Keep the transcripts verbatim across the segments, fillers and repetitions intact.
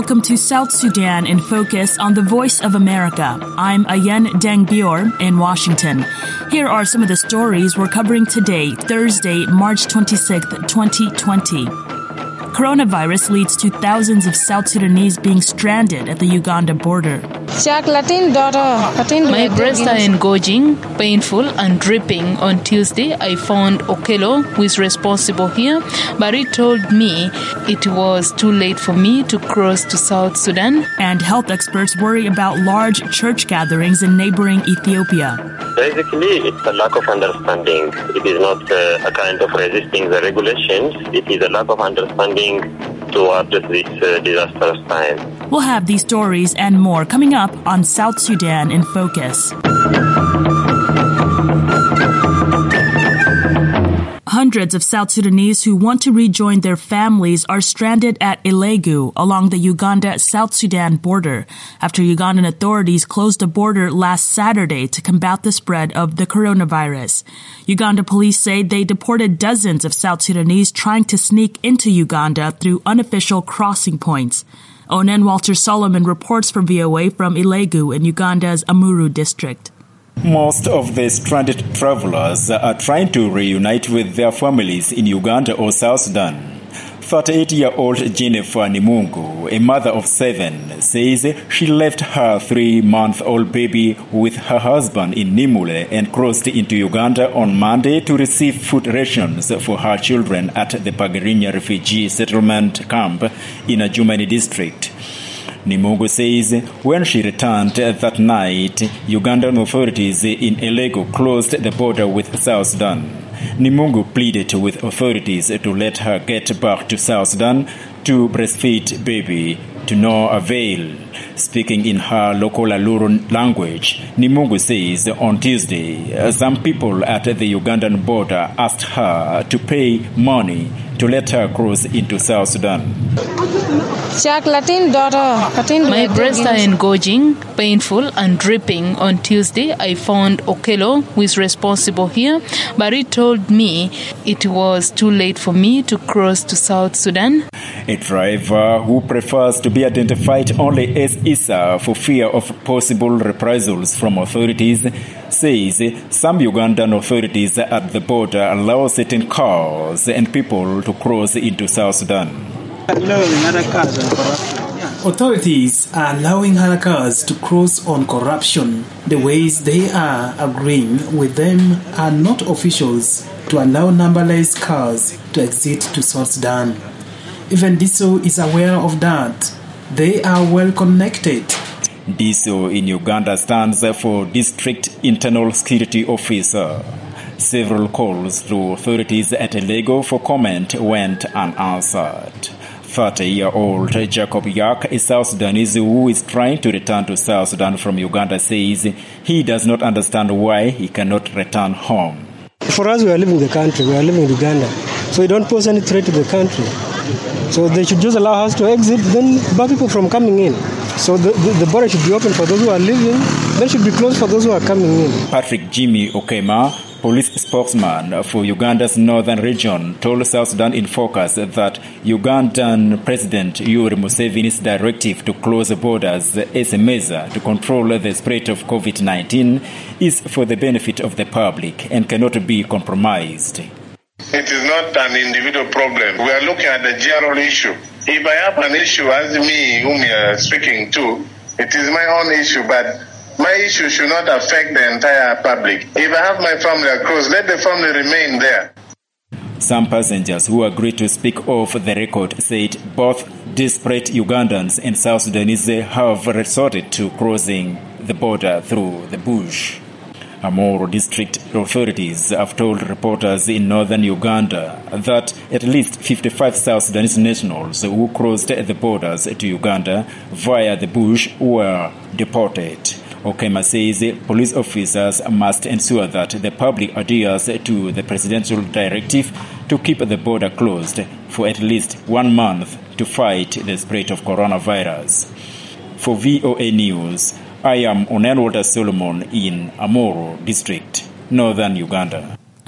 Welcome to South Sudan in Focus on the Voice of America. I'm Ayen Dangbior in Washington. Here are some of the stories we're covering today, Thursday, March twenty-sixth, twenty twenty. Coronavirus leads to thousands of South Sudanese being stranded at the Uganda border. My breasts are engorging, painful and dripping. On Tuesday, I found Okello, who is responsible here, but he told me it was too late for me to cross to South Sudan. And health experts worry about large church gatherings in neighboring Ethiopia. Basically, it's a lack of understanding. It is not uh, a kind of resisting the regulations. It is a lack of understanding towards this uh, disastrous time. We'll have these stories and more coming up on South Sudan in Focus. Hundreds of South Sudanese who want to rejoin their families are stranded at Elegu along the Uganda-South Sudan border after Ugandan authorities closed the border last Saturday to combat the spread of the coronavirus. Uganda police say they deported dozens of South Sudanese trying to sneak into Uganda through unofficial crossing points. Onen Walter Solomon reports for V O A from Elegu in Uganda's Amuru district. Most of the stranded travelers are trying to reunite with their families in Uganda or South Sudan. thirty-eight-year-old Jennifer Nimungu, a mother of seven, says she left her three-month-old baby with her husband in Nimule and crossed into Uganda on Monday to receive food rations for her children at the Pagarinya refugee settlement camp in Ajumani district. Nimungu says when she returned that night, Ugandan authorities in Elegu closed the border with South Sudan. Nimungu pleaded with authorities to let her get back to South Sudan to breastfeed baby, to no avail. Speaking in her local Aluru language, Nimungu says on Tuesday, some people at the Ugandan border asked her to pay money to let her cross into South Sudan. My breasts are engorging, painful and dripping. On Tuesday, I found Okello, who is responsible here, but he told me it was too late for me to cross to South Sudan. A driver who prefers to be identified only as Issa for fear of possible reprisals from authorities says some Ugandan authorities at the border allow certain cars and people to cross into South Sudan. Authorities are allowing other cars to cross on corruption. The ways they are agreeing with them are not officials to allow numberless cars to exit to South Sudan. Even Diso is aware of that. They are well connected. Diso in Uganda stands for District Internal Security Officer. Several calls to authorities at Elegu for comment went unanswered. thirty-year-old Jacob Yak, a South Sudanese who is trying to return to South Sudan from Uganda, says he does not understand why he cannot return home. For us, we are leaving the country. We are leaving Uganda. So we don't pose any threat to the country. So they should just allow us to exit, then bar people from coming in. So the, the, the border should be open for those who are leaving, then should be closed for those who are coming in. Patrick Jimmy Okema, police spokesman for Uganda's northern region, told South Sudan in Focus that Ugandan President Yoweri Museveni's directive to close the borders as a measure to control the spread of COVID nineteen is for the benefit of the public and cannot be compromised. It is not an individual problem. We are looking at the general issue. If I have an issue as me, whom you are speaking to, it is my own issue, but my issue should not affect the entire public. If I have my family across, let the family remain there. Some passengers who agreed to speak off the record said both desperate Ugandans and South Sudanese have resorted to crossing the border through the bush. Amuru district authorities have told reporters in northern Uganda that at least fifty-five South Sudanese nationals who crossed the borders to Uganda via the bush were deported. Okema says police officers must ensure that the public adheres to the presidential directive to keep the border closed for at least one month to fight the spread of coronavirus. For V O A News, I am Onen Walter Solomon in Amuru district, northern Uganda.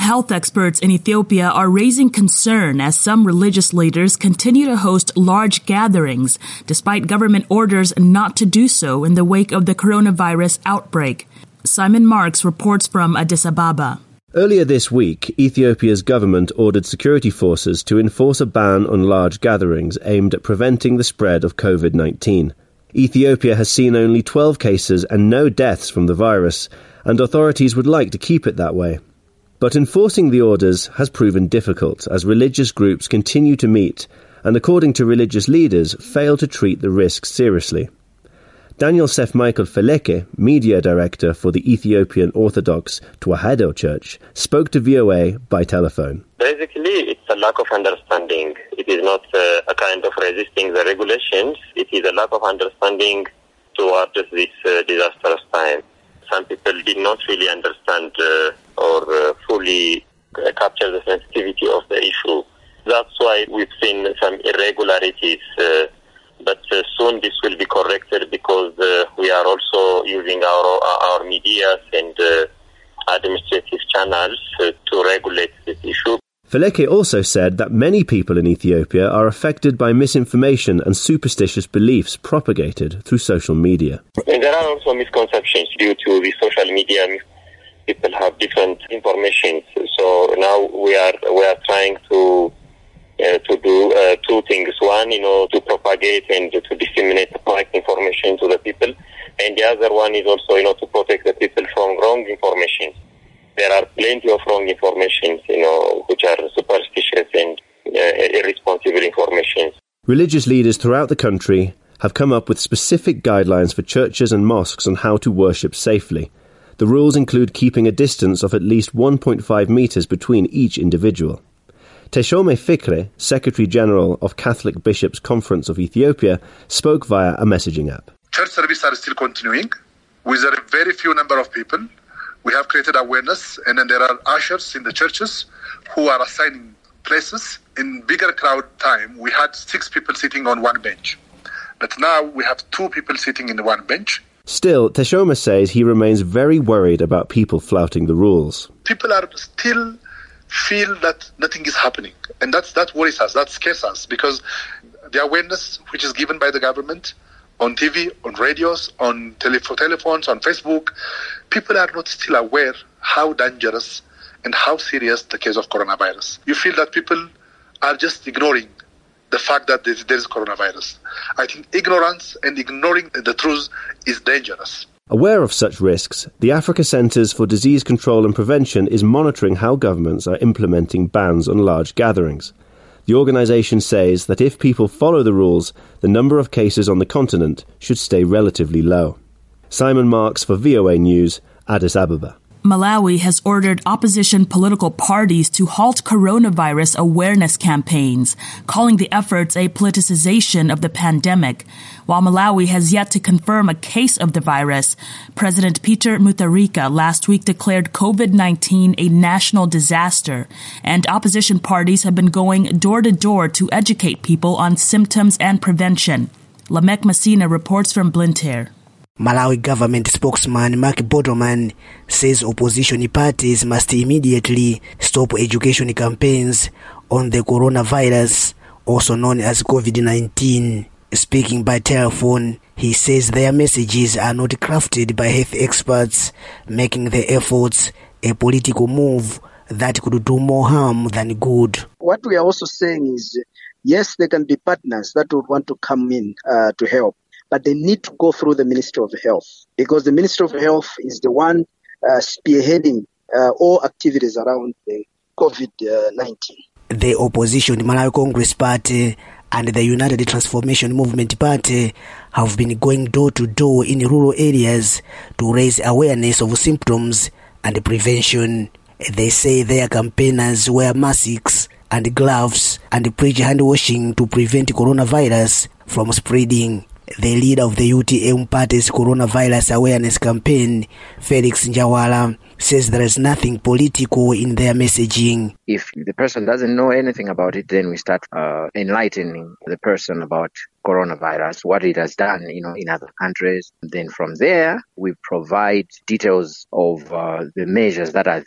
Health experts in Ethiopia are raising concern as some religious leaders continue to host large gatherings, despite government orders not to do so in the wake of the coronavirus outbreak. Simon Marks reports from Addis Ababa. Earlier this week, Ethiopia's government ordered security forces to enforce a ban on large gatherings aimed at preventing the spread of covid nineteen. Ethiopia has seen only twelve cases and no deaths from the virus, and authorities would like to keep it that way. But enforcing the orders has proven difficult as religious groups continue to meet and, according to religious leaders, fail to treat the risks seriously. Daniel Sef Michael Feleke, media director for the Ethiopian Orthodox Tewahedo Church, spoke to V O A by telephone. Basically, it's a lack of understanding. It is not uh, a kind of resisting the regulations. It is a lack of understanding towards this uh, disastrous time. Some people did not really understand uh, or uh, fully uh, capture the sensitivity of the issue. That's why we've seen some irregularities, uh, but uh, soon this will be corrected because uh, we are also using our our media and uh, administrative channels uh, to regulate this issue. Feleke also said that many people in Ethiopia are affected by misinformation and superstitious beliefs propagated through social media. And there are also misconceptions due to the social media. People have different information. So now we are we are trying to uh, to do uh, two things. One, you know, to propagate and to disseminate the correct information to the people, and the other one is also, you know, to protect the people from wrong information. There are plenty of wrong information, you know, which are superstitious and uh, irresponsible information. Religious leaders throughout the country have come up with specific guidelines for churches and mosques on how to worship safely. The rules include keeping a distance of at least one point five metres between each individual. Teshome Fikre, Secretary-General of Catholic Bishops' Conference of Ethiopia, spoke via a messaging app. Church services are still continuing with a very few number of people. We have created awareness, and then there are ushers in the churches who are assigning places. In bigger crowd time, we had six people sitting on one bench. But now we have two people sitting in the one bench. Still, Teshome says he remains very worried about people flouting the rules. People are still feel that nothing is happening. And that's, that worries us, that scares us, because the awareness which is given by the government on T V, on radios, on tele- telephones, on Facebook, people are not still aware how dangerous and how serious the case of coronavirus. You feel that people are just ignoring the fact that there is coronavirus. I think ignorance and ignoring the truth is dangerous. Aware of such risks, the Africa Centres for Disease Control and Prevention is monitoring how governments are implementing bans on large gatherings. The organisation says that if people follow the rules, the number of cases on the continent should stay relatively low. Simon Marks for V O A News, Addis Ababa. Malawi has ordered opposition political parties to halt coronavirus awareness campaigns, calling the efforts a politicization of the pandemic. While Malawi has yet to confirm a case of the virus, President Peter Mutharika last week declared covid nineteen a national disaster, and opposition parties have been going door to door to educate people on symptoms and prevention. Lamek Messina reports from Blantyre. Malawi government spokesman Mark Bottleman says opposition parties must immediately stop education campaigns on the coronavirus, also known as covid nineteen. Speaking by telephone, he says their messages are not crafted by health experts, making the efforts a political move that could do more harm than good. What we are also saying is, yes, there can be partners that would want to come in uh, to help, but they need to go through the Ministry of Health, because the Ministry of Health is the one uh, spearheading uh, all activities around the covid nineteen. The opposition Malawi Congress Party and the United Transformation Movement Party have been going door to door in rural areas to raise awareness of symptoms and prevention. They say their campaigners wear masks and gloves and preach hand washing to prevent coronavirus from spreading. The leader of the U T M party's coronavirus awareness campaign, Felix Njawala, says there is nothing political in their messaging. If the person doesn't know anything about it, then we start uh, enlightening the person about coronavirus, what it has done, you know, in other countries. Then from there, we provide details of uh, the measures that are there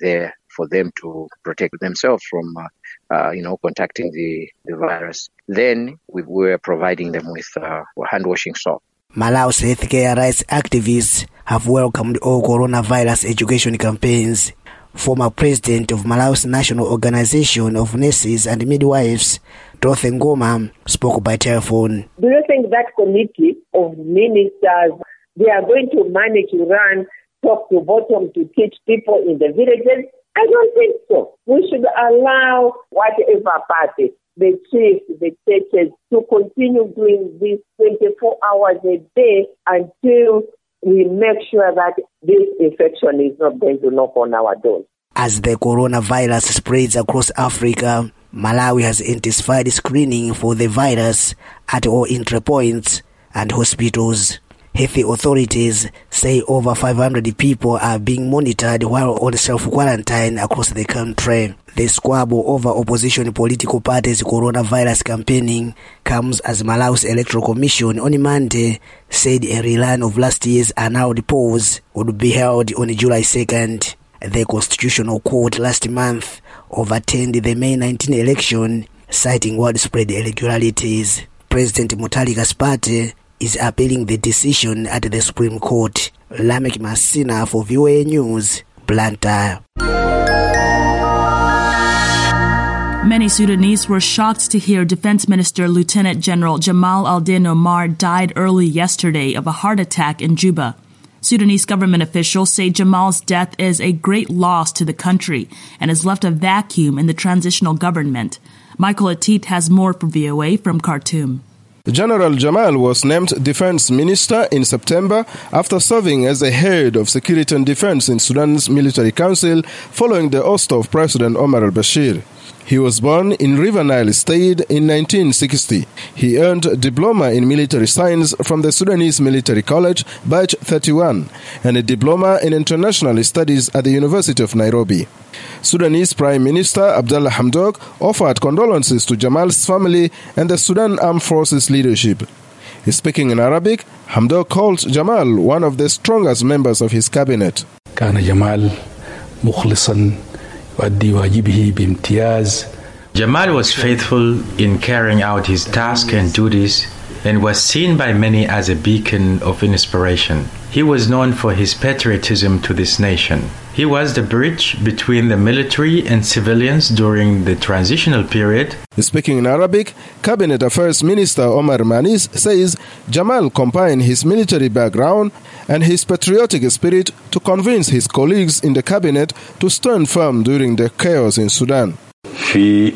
for them to protect themselves from, uh, uh, you know, contacting the, the virus. Then we were providing them with uh, hand washing soap. Malau's healthcare rights activists have welcomed all coronavirus education campaigns. Former president of Malau's National Organization of Nurses and Midwives, Dorothy Ngoma, spoke by telephone. Do you think that committee of ministers, they are going to manage to run top to bottom to teach people in the villages? I don't think so. We should allow whatever party, the chiefs, the churches, to continue doing this twenty-four hours a day until we make sure that this infection is not going to knock on our doors. As the coronavirus spreads across Africa, Malawi has intensified screening for the virus at all entry points and hospitals. Health authorities say over five hundred people are being monitored while on self-quarantine across the country. The squabble over opposition political parties' coronavirus campaigning comes as Malawi's Electoral Commission on Monday said a rerun of last year's annulled polls would be held on July second. The Constitutional Court last month overturned the May nineteenth election, citing widespread irregularities. President Mutharika's party is appealing the decision at the Supreme Court. Lamek Masina for V O A News, Blantyre. Many Sudanese were shocked to hear Defense Minister Lieutenant General Jamal Al-Din Omar died early yesterday of a heart attack in Juba. Sudanese government officials say Jamal's death is a great loss to the country and has left a vacuum in the transitional government. Michael Atit has more for V O A from Khartoum. General Jamal was named Defense Minister in September after serving as the head of Security and Defense in Sudan's Military Council following the oust of President Omar al-Bashir. He was born in River Nile State in nineteen sixty. He earned a diploma in military science from the Sudanese Military College, Batch thirty-one, and a diploma in international studies at the University of Nairobi. Sudanese Prime Minister Abdallah Hamdok offered condolences to Jamal's family and the Sudan Armed Forces leadership. Speaking in Arabic, Hamdok called Jamal one of the strongest members of his cabinet. كان جمال مخلصا يؤدي واجبه بامتياز. Jamal was faithful in carrying out his tasks and duties and was seen by many as a beacon of inspiration. He was known for his patriotism to this nation. He was the bridge between the military and civilians during the transitional period. Speaking in Arabic, Cabinet Affairs Minister Omar Manis says Jamal combined his military background and his patriotic spirit to convince his colleagues in the cabinet to stand firm during the chaos in Sudan. He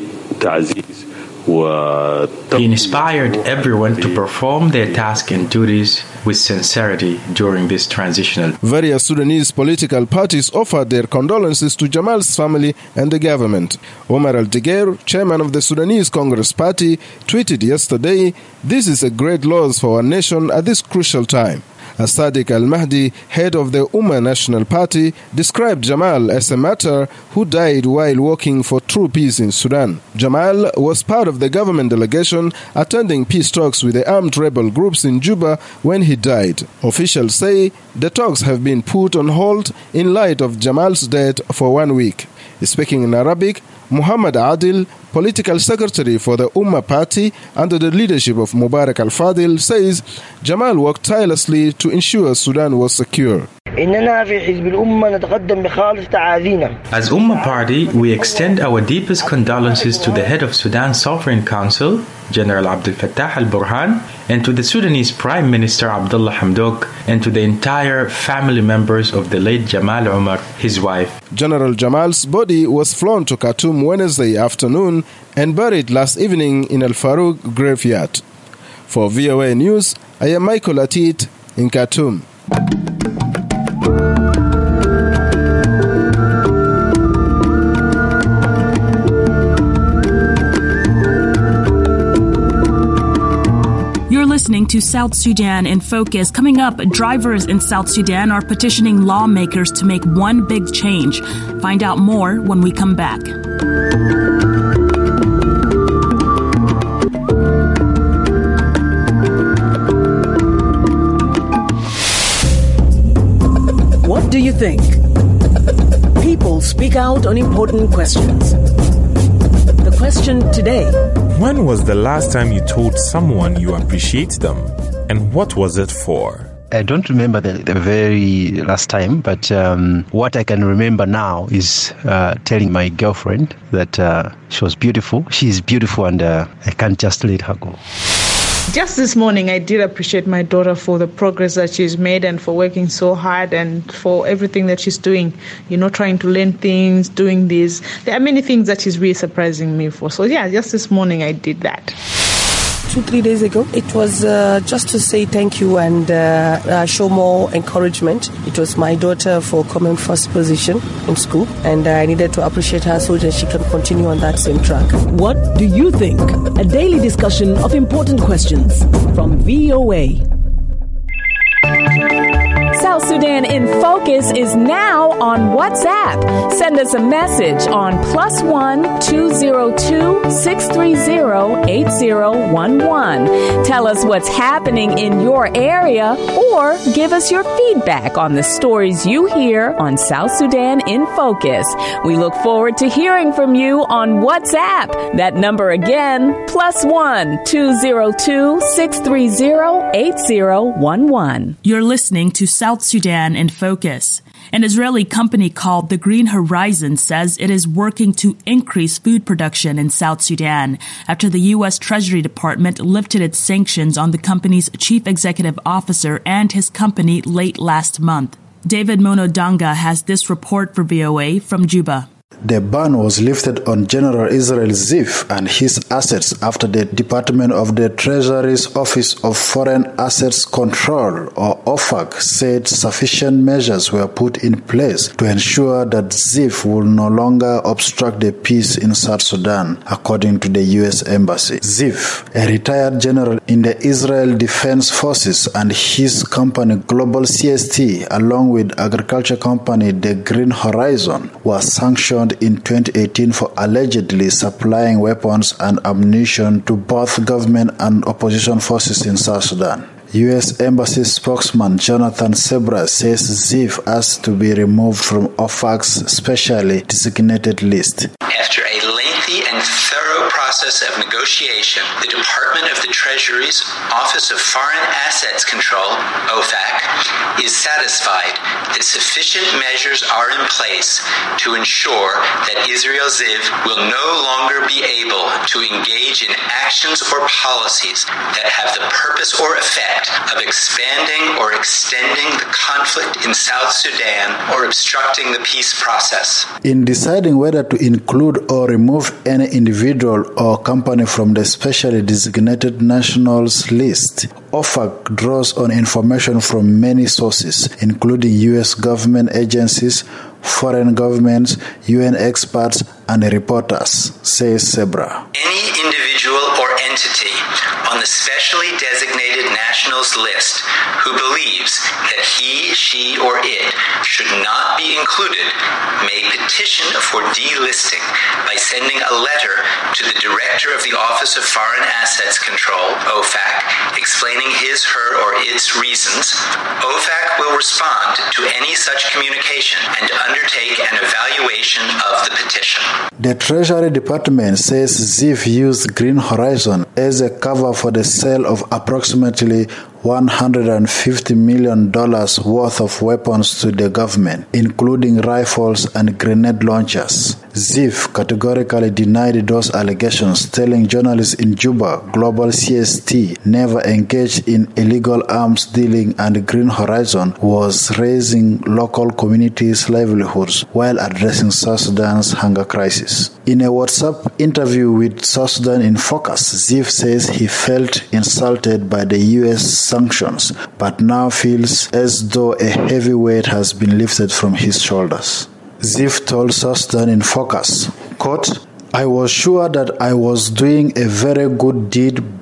inspired everyone to perform their tasks and duties with sincerity during this transitional. Various Sudanese political parties offered their condolences to Jamal's family and the government. Omar Al-Digair, chairman of the Sudanese Congress Party, tweeted yesterday, "This is a great loss for our nation at this crucial time." Sadiq Al-Mahdi, head of the Ummah National Party, described Jamal as a martyr who died while working for true peace in Sudan. Jamal was part of the government delegation attending peace talks with the armed rebel groups in Juba when he died. Officials say the talks have been put on hold in light of Jamal's death for one week. Speaking in Arabic, Muhammad Adil, political secretary for the Ummah Party under the leadership of Mubarak al-Fadil, says Jamal worked tirelessly to ensure Sudan was secure. As Ummah Party, we extend our deepest condolences to the head of Sudan's Sovereign Council, General Abdel Fattah al-Burhan, and to the Sudanese Prime Minister Abdullah Hamdok, and to the entire family members of the late Jamal Omar, his wife. General Jamal's body was flown to Khartoum Wednesday afternoon and buried last evening in Al Farouk graveyard. For V O A News, I am Michael Atit in Khartoum. Listening to South Sudan in Focus. Coming up, drivers in South Sudan are petitioning lawmakers to make one big change. Find out more when we come back. What do you think? People people speak out on important questions. The question today: when was the last time you told someone you appreciate them, and what was it for? I don't remember the, the very last time, but um, what I can remember now is uh, telling my girlfriend that uh, she was beautiful. She is beautiful, and uh, I can't just let her go. Just this morning, I did appreciate my daughter for the progress that she's made and for working so hard and for everything that she's doing, you know, trying to learn things, doing this. There are many things that she's really surprising me for. So, yeah, just this morning I did that. Two, three days ago, it was uh, just to say thank you and uh, uh, show more encouragement. It was my daughter for coming first position in school, and I needed to appreciate her so that she can continue on that same track. What do you think? A daily discussion of important questions from V O A. South Sudan in Focus is now on WhatsApp. Send us a message on plus one two zero two six three zero eight zero one one. Tell us what's happening in your area or give us your feedback on the stories you hear on South Sudan in Focus. We look forward to hearing from you on WhatsApp. That number again, plus one two zero two six three zero eight zero one one. You're listening to South Sudan in Focus. An Israeli company called the Green Horizon says it is working to increase food production in South Sudan after the U S Treasury Department lifted its sanctions on the company's chief executive officer and his company late last month. David Monodanga has this report for V O A from Juba. The ban was lifted on General Israel Ziv and his assets after the Department of the Treasury's Office of Foreign Assets Control, or O F A C, said sufficient measures were put in place to ensure that Ziv will no longer obstruct the peace in South Sudan, according to the U S Embassy. Ziv, a retired general in the Israel Defense Forces, and his company Global C S T, along with agriculture company the Green Horizon, were sanctioned in twenty eighteen for allegedly supplying weapons and ammunition to both government and opposition forces in South Sudan. U S Embassy spokesman Jonathan Sebra says Ziv has to be removed from O F A C's specially designated list. After a lengthy and thorough process of negotiation, the Department of the Treasury's Office of Foreign Assets Control, O F A C, is satisfied that sufficient measures are in place to ensure that Israel Ziv will no longer be able to engage in actions or policies that have the purpose or effect of expanding or extending the conflict in South Sudan or obstructing the peace process. In deciding whether to include or remove any individual or company from the specially designated nationals list, O F A C draws on information from many sources, including U S government agencies, foreign governments, U N experts, and reporters, says Sebra. Any individual or entity on the specially designated nationals list who believes that he, she, or it should not be included may petition for delisting by sending a letter to the Director of the Office of Foreign Assets Control, O F A C, explaining his, her, or its reasons. O F A C will respond to any such communication and undertake an evaluation of the petition. The Treasury Department says Ziv used Green Horizon as a cover for the sale of approximately one hundred fifty million dollars worth of weapons to the government, including rifles and grenade launchers. Ziv categorically denied those allegations, telling journalists in Juba Global C S T never engaged in illegal arms dealing and Green Horizon was raising local communities' livelihoods while addressing South Sudan's hunger crisis. In a WhatsApp interview with South Sudan in Focus, Ziv says he felt insulted by the U S sanctions, but now feels as though a heavy weight has been lifted from his shoulders. Ziv told South Sudan in Focus, quote, "I was sure that I was doing a very good deed, but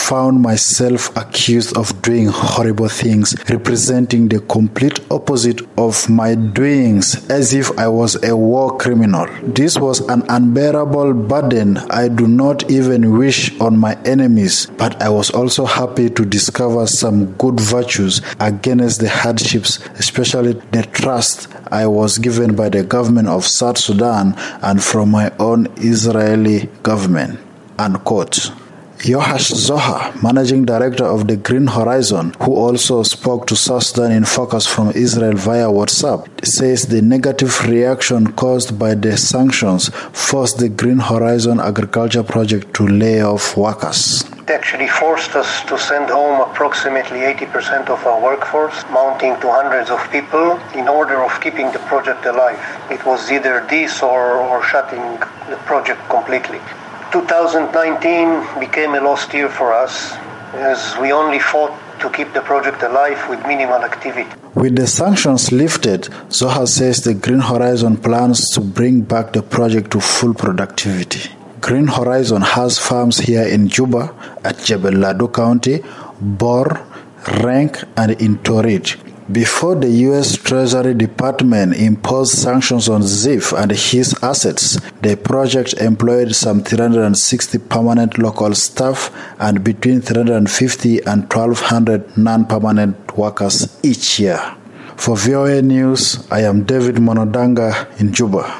found myself accused of doing horrible things, representing the complete opposite of my doings, as if I was a war criminal. This was an unbearable burden I do not even wish on my enemies, but I was also happy to discover some good virtues against the hardships, especially the trust I was given by the government of South Sudan and from my own Israeli government. Unquote. Yoash Zohar, managing director of the Green Horizon, who also spoke to South Sudan in Focus from Israel via WhatsApp, says the negative reaction caused by the sanctions forced the Green Horizon agriculture project to lay off workers. It actually forced us to send home approximately eighty percent of our workforce, mounting to hundreds of people, in order of keeping the project alive. It was either this or, or shutting the project completely. twenty nineteen became a lost year for us, as we only fought to keep the project alive with minimal activity. With the sanctions lifted, Zohar says the Green Horizon plans to bring back the project to full productivity. Green Horizon has farms here in Juba, at Jebel Lado County, Bor, Renk, and in Torit. Before the U S Treasury Department imposed sanctions on Zif and his assets, the project employed some three hundred sixty permanent local staff and between three hundred fifty and twelve hundred non-permanent workers each year. For V O A News, I am David Monodanga in Juba.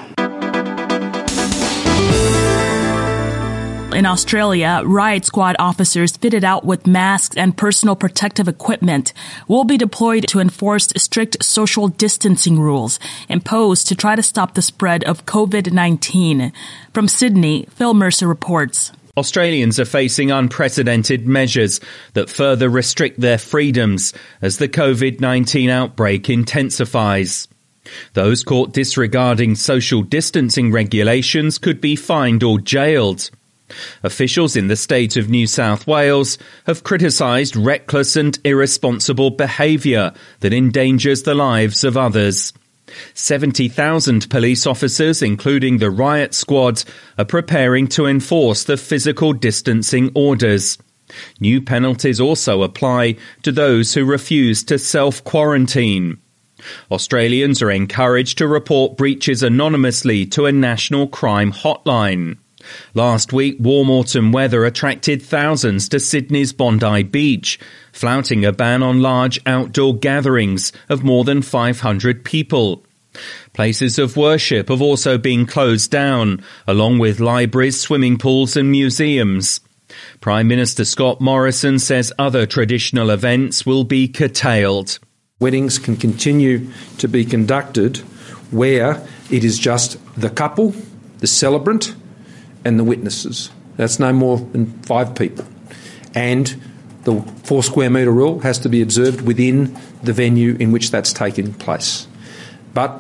In Australia, riot squad officers fitted out with masks and personal protective equipment will be deployed to enforce strict social distancing rules imposed to try to stop the spread of covid nineteen. From Sydney, Phil Mercer reports. Australians are facing unprecedented measures that further restrict their freedoms as the covid nineteen outbreak intensifies. Those caught disregarding social distancing regulations could be fined or jailed. Officials in the state of New South Wales have criticised reckless and irresponsible behaviour that endangers the lives of others. seventy thousand police officers, including the riot squad, are preparing to enforce the physical distancing orders. New penalties also apply to those who refuse to self-quarantine. Australians are encouraged to report breaches anonymously to a national crime hotline. Last week, warm autumn weather attracted thousands to Sydney's Bondi Beach, flouting a ban on large outdoor gatherings of more than five hundred people. Places of worship have also been closed down, along with libraries, swimming pools and museums. Prime Minister Scott Morrison says other traditional events will be curtailed. Weddings can continue to be conducted where it is just the couple, the celebrant, and the witnesses. That's no more than five people. And the four square metre rule has to be observed within the venue in which that's taken place. But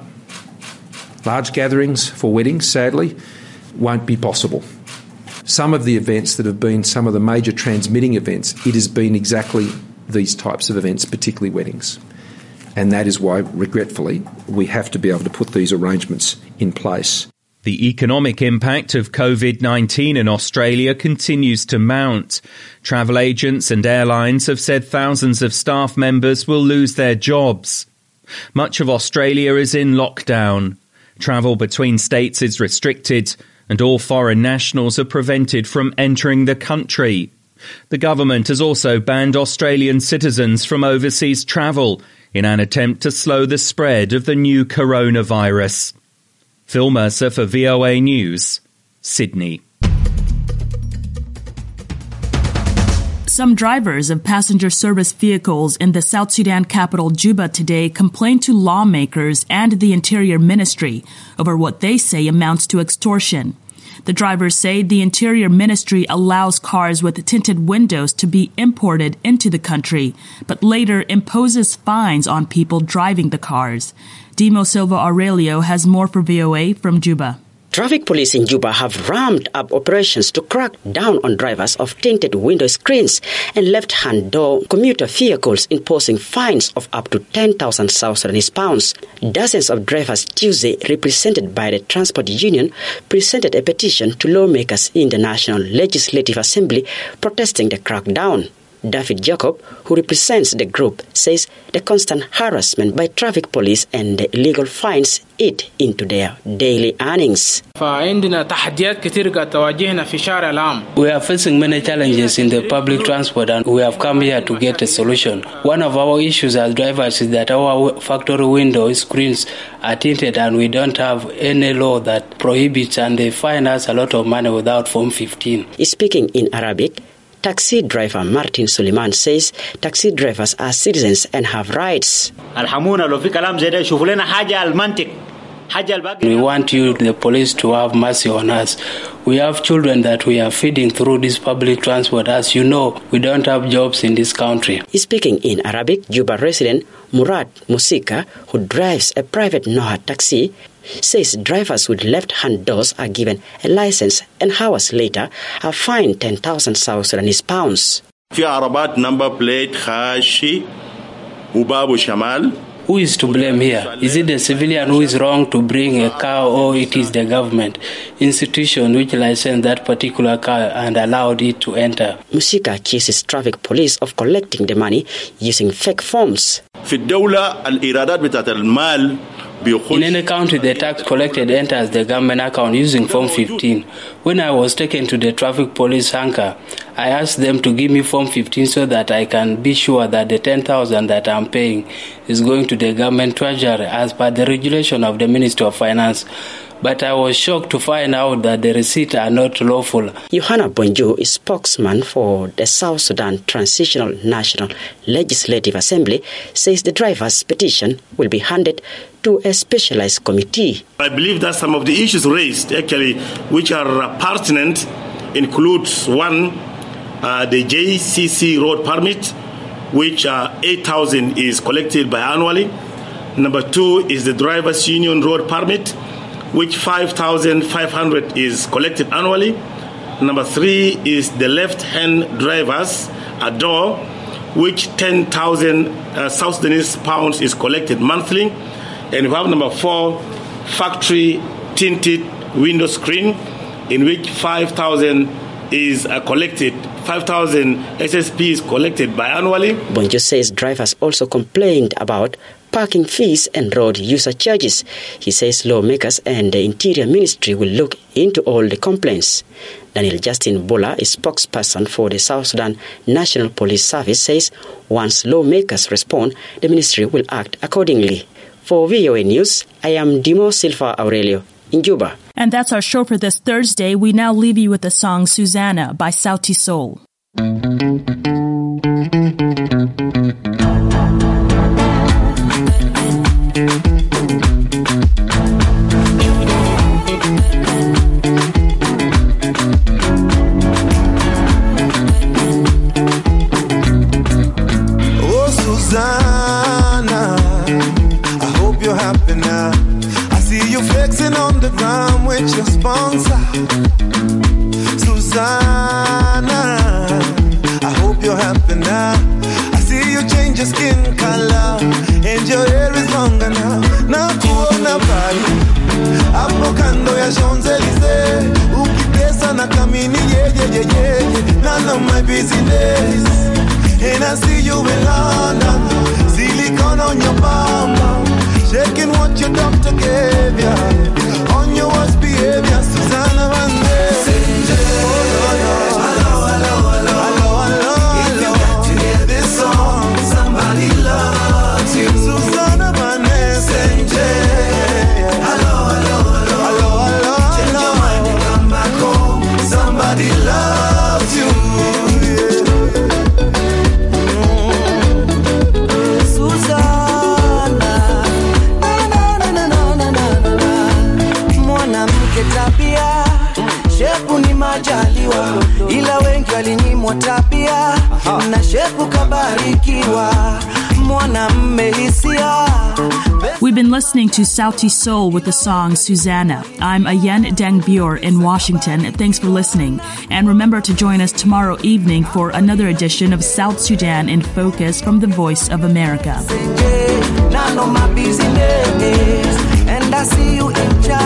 large gatherings for weddings, sadly, won't be possible. Some of the events that have been some of the major transmitting events, it has been exactly these types of events, particularly weddings. And that is why, regretfully, we have to be able to put these arrangements in place. The economic impact of covid nineteen in Australia continues to mount. Travel agents and airlines have said thousands of staff members will lose their jobs. Much of Australia is in lockdown. Travel between states is restricted, and all foreign nationals are prevented from entering the country. The government has also banned Australian citizens from overseas travel in an attempt to slow the spread of the new coronavirus. Phil Mercer for V O A News, Sydney. Some drivers of passenger service vehicles in the South Sudan capital Juba today complained to lawmakers and the Interior Ministry over what they say amounts to extortion. The drivers say the Interior Ministry allows cars with tinted windows to be imported into the country, but later imposes fines on people driving the cars. Dimo Silva Aurelio has more for V O A from Juba. Traffic police in Juba have ramped up operations to crack down on drivers of tinted window screens and left-hand door commuter vehicles, imposing fines of up to ten thousand South Sudanese pounds. Dozens of drivers Tuesday, represented by the Transport Union, presented a petition to lawmakers in the National Legislative Assembly protesting the crackdown. David Jacob, who represents the group, says the constant harassment by traffic police and the illegal fines eat into their daily earnings. We are facing many challenges in the public transport, and we have come here to get a solution. One of our issues as drivers is that our factory window screens are tinted and we don't have any law that prohibits, and they fine us a lot of money without Form fifteen. Speaking in Arabic, taxi driver Martin Suleiman says taxi drivers are citizens and have rights. We want you, the police, to have mercy on us. We have children that we are feeding through this public transport. As you know, we don't have jobs in this country. Speaking in Arabic, Juba resident Murad Musika, who drives a private Noha taxi, says drivers with left-hand doors are given a license and hours later are fined ten thousand South Sudanese pounds. Number plate Khashi Ubabu Shamal. Who is to blame here? Is it the civilian who is wrong to bring a car, or it is the government institution which licensed that particular car and allowed it to enter? Musika accuses traffic police of collecting the money using fake forms. In any country, the tax collected enters the government account using Form fifteen. When I was taken to the traffic police hangar, I asked them to give me Form fifteen so that I can be sure that the ten thousand that I'm paying is going to the government treasury as per the regulation of the Ministry of Finance. But I was shocked to find out that the receipts are not lawful. Yohana Bonjo is spokesman for the South Sudan Transitional National Legislative Assembly, says the driver's petition will be handed to a specialized committee. I believe that some of the issues raised, actually, which are pertinent, includes one, uh, the J C C road permit, which uh, eight thousand is collected biannually. Number two is the driver's union road permit, which five thousand five hundred is collected annually. Number three is the left-hand drivers, a door, which ten thousand uh, South Sudanese pounds is collected monthly. And we have number four, factory tinted window screen, in which five thousand is uh, collected. five thousand S S P is collected biannually. Bonjo says drivers also complained about parking fees and road user charges. He says lawmakers and the Interior Ministry will look into all the complaints. Daniel Justin Bola, a spokesperson for the South Sudan National Police Service, says once lawmakers respond, the ministry will act accordingly. For V O A News, I am Dimo Silva Aurelio in Juba. And that's our show for this Thursday. We now leave you with the song Susanna by Sauti Sol. Your sponsor, Susanna, I hope you're happy now. I see you change your skin color and your hair is longer now. Na kuona bali hapo kando ya Champs-Elysees, ukipesa na kamini ye ye ye ye. None of my business. And I see you in London, silicone on your bum, shaking what your doctor gave ya. On your worst behavior, Susanna Vande. Oh, no, no. Hello, hello, hello. Hello, hello, if you got to hear this song, somebody loves you. Susanna Vande. Hello, hello, hello. Hello, hello, change your mind and come back home. Somebody loves you. Yeah. Mm. Susanna. Tabia shepu ni majaliwa, ila wengi walinyimwa tabia na shepu kabarikiwa. We've been listening to Sauti Sol with the song Susanna. I'm Ayen Dangbyor in Washington. Thanks for listening. And remember to join us tomorrow evening for another edition of South Sudan in Focus from the Voice of America. And I see you in